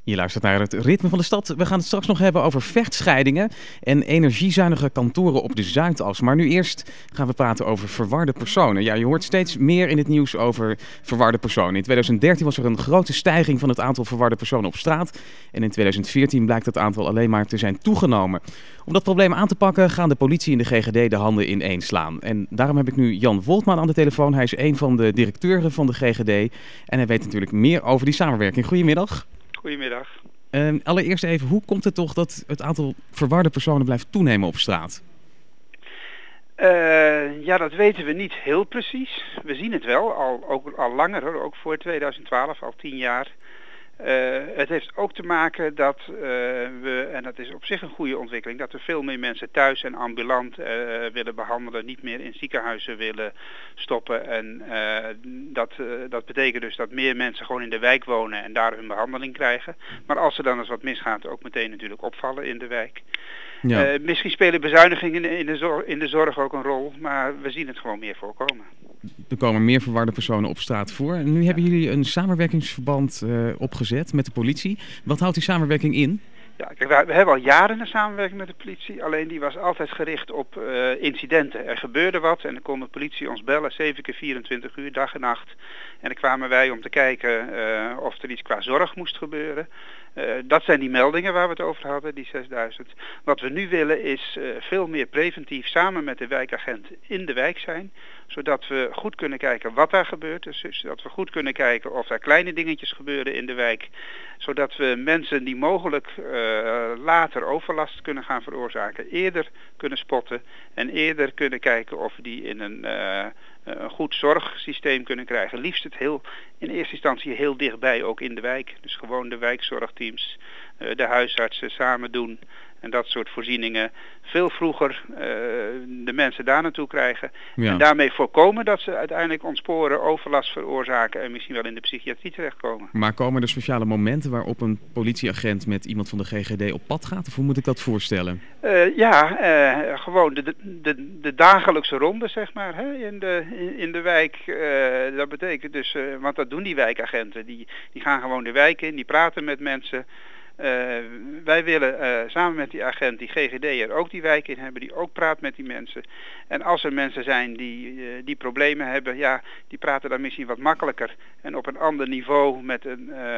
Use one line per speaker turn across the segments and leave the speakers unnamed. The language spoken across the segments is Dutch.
Je luistert naar het ritme van de stad. We gaan het straks nog hebben over vechtscheidingen en energiezuinige kantoren op de Zuidas. Maar nu eerst gaan we praten over verwarde personen. Ja, je hoort steeds meer in het nieuws over verwarde personen. In 2013 was er een grote stijging van het aantal verwarde personen op straat. En in 2014 blijkt dat aantal alleen maar te zijn toegenomen. Om dat probleem aan te pakken gaan de politie en de GGD de handen ineen slaan. En daarom heb ik nu Jan Woltman aan de telefoon. Hij is een van de directeuren van de GGD. En hij weet natuurlijk meer over die samenwerking. Goedemiddag.
Goedemiddag.
Allereerst even, hoe komt het toch dat het aantal verwarde personen blijft toenemen op straat?
Ja, dat weten we niet heel precies. We zien het wel, al langer hoor, ook voor 2012, al 10 jaar. Het heeft ook te maken dat we, en dat is op zich een goede ontwikkeling, dat we veel meer mensen thuis en ambulant willen behandelen, niet meer in ziekenhuizen willen stoppen. En dat betekent dus dat meer mensen gewoon in de wijk wonen en daar hun behandeling krijgen. Maar als er dan eens wat misgaat, ook meteen natuurlijk opvallen in de wijk. Ja. Misschien spelen bezuinigingen in de zorg ook een rol, maar we zien het gewoon meer voorkomen.
Er komen meer verwarde personen op straat voor. En nu hebben jullie een samenwerkingsverband opgezet met de politie. Wat houdt die samenwerking in?
Ja, kijk, we hebben al jaren een samenwerking met de politie, alleen die was altijd gericht op incidenten. Er gebeurde wat en dan kon de politie ons bellen, 7 keer 24 uur, dag en nacht. En dan kwamen wij om te kijken of er iets qua zorg moest gebeuren. Dat zijn die meldingen waar we het over hadden, die 6000. Wat we nu willen is veel meer preventief samen met de wijkagent in de wijk zijn. Zodat we goed kunnen kijken wat daar gebeurt. Dus zodat we goed kunnen kijken of er kleine dingetjes gebeuren in de wijk. Zodat we mensen die mogelijk later overlast kunnen gaan veroorzaken eerder kunnen spotten. En eerder kunnen kijken of we die in een goed zorgsysteem kunnen krijgen. Liefst het in eerste instantie heel dichtbij, ook in de wijk. Dus gewoon de wijkzorgteams, de huisartsen samen doen. En dat soort voorzieningen veel vroeger de mensen daar naartoe krijgen. Ja. En daarmee voorkomen dat ze uiteindelijk ontsporen, overlast veroorzaken en misschien wel in de psychiatrie terechtkomen.
Maar komen er speciale momenten waarop een politieagent met iemand van de GGD op pad gaat? Of hoe moet ik dat voorstellen?
Gewoon de dagelijkse ronde, zeg maar, hè, in de wijk. Dat betekent dus, want dat doen die wijkagenten. Die gaan gewoon de wijk in, die praten met mensen. Wij willen samen met die agent, die GGD'er, ook die wijk in hebben, die ook praat met die mensen. En als er mensen zijn die problemen hebben, ja, die praten dan misschien wat makkelijker en op een ander niveau met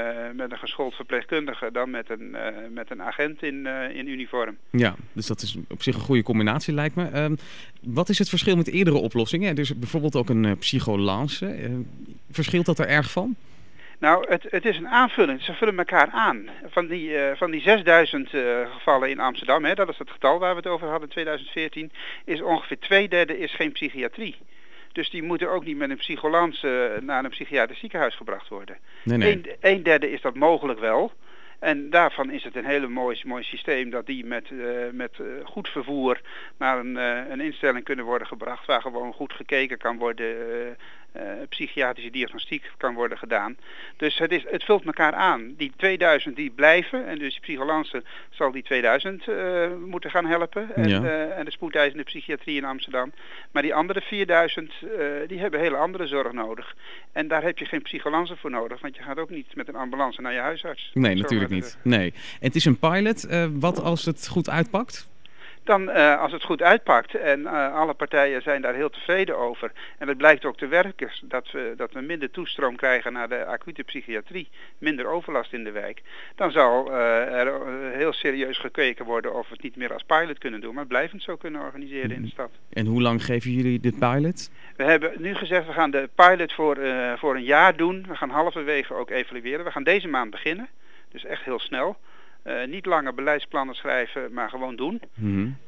een geschoold verpleegkundige dan met een agent in uniform.
Ja, dus dat is op zich een goede combinatie, lijkt me. Wat is het verschil met eerdere oplossingen? Er is bijvoorbeeld ook een psycholance. Verschilt dat er erg van?
Nou, het is een aanvulling. Ze vullen elkaar aan. Van die 6000 gevallen in Amsterdam, hè, dat is het getal waar we het over hadden in 2014, is ongeveer 2/3 is geen psychiatrie. Dus die moeten ook niet met een psycholans naar een psychiatrisch ziekenhuis gebracht worden. Nee. 1/3 is dat mogelijk wel. En daarvan is het een hele mooi systeem dat die met goed vervoer naar een instelling kunnen worden gebracht waar gewoon goed gekeken kan worden, psychiatrische diagnostiek kan worden gedaan. Dus het vult elkaar aan. Die 2000 die blijven en dus de psycholance zal die 2000 moeten gaan helpen en de spoedeisende psychiatrie in Amsterdam. Maar die andere 4000 die hebben hele andere zorg nodig. En daar heb je geen psycholance voor nodig, want je gaat ook niet met een ambulance naar je huisarts.
Nee, natuurlijk niet. Nee. En het is een pilot. Wat als het goed uitpakt?
Dan als het goed uitpakt en alle partijen zijn daar heel tevreden over en het blijkt ook te werken dat we minder toestroom krijgen naar de acute psychiatrie, minder overlast in de wijk, dan zal er heel serieus gekeken worden of we het niet meer als pilot kunnen doen, maar blijvend zo kunnen organiseren in de stad.
En hoe lang geven jullie dit pilot?
We hebben nu gezegd we gaan de pilot voor een jaar doen. We gaan halverwege ook evalueren. We gaan deze maand beginnen, dus echt heel snel. Niet langer beleidsplannen schrijven, maar gewoon doen. Mm-hmm.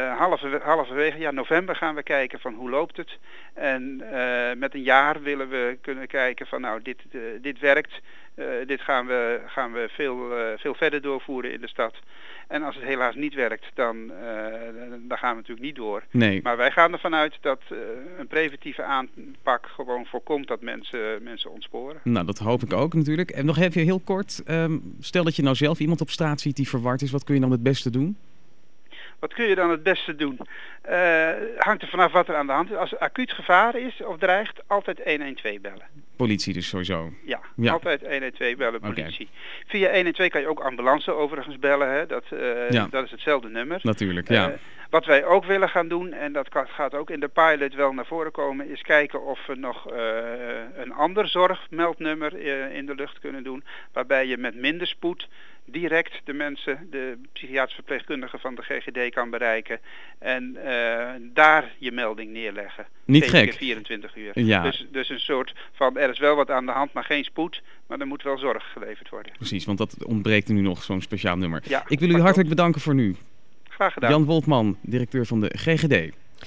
Halverwege november gaan we kijken van hoe loopt het. En met een jaar willen we kunnen kijken van nou dit werkt. Dit gaan we veel verder doorvoeren in de stad. En als het helaas niet werkt, dan gaan we natuurlijk niet door. Nee. Maar wij gaan ervan uit dat een preventieve aanpak gewoon voorkomt dat mensen ontsporen.
Nou, dat hoop ik ook natuurlijk. En nog even heel kort, stel dat je nou zelf iemand op straat ziet die verward is, wat kun je dan het beste doen?
Wat kun je dan het beste doen? Hangt er vanaf wat er aan de hand is. Als er acuut gevaar is of dreigt, altijd 112 bellen.
Politie dus sowieso.
Ja, altijd 112 bellen, politie. Via 112 kan je ook ambulance overigens bellen. Hè? Dat is hetzelfde nummer.
Natuurlijk, ja.
Wat wij ook willen gaan doen, en dat gaat ook in de pilot wel naar voren komen, is kijken of we nog een ander zorgmeldnummer in de lucht kunnen doen, waarbij je met minder spoed direct de mensen, de psychiatrisch verpleegkundige van de GGD kan bereiken en daar je melding neerleggen.
Niet gek.
24 uur.
Ja.
Dus een soort van, er is wel wat aan de hand, maar geen spoed, maar er moet wel zorg geleverd worden.
Precies, want dat ontbreekt er nu nog, zo'n speciaal nummer.
Ja,
ik wil u hartelijk bedanken voor nu.
Graag gedaan.
Jan Woltman, directeur van de GGD.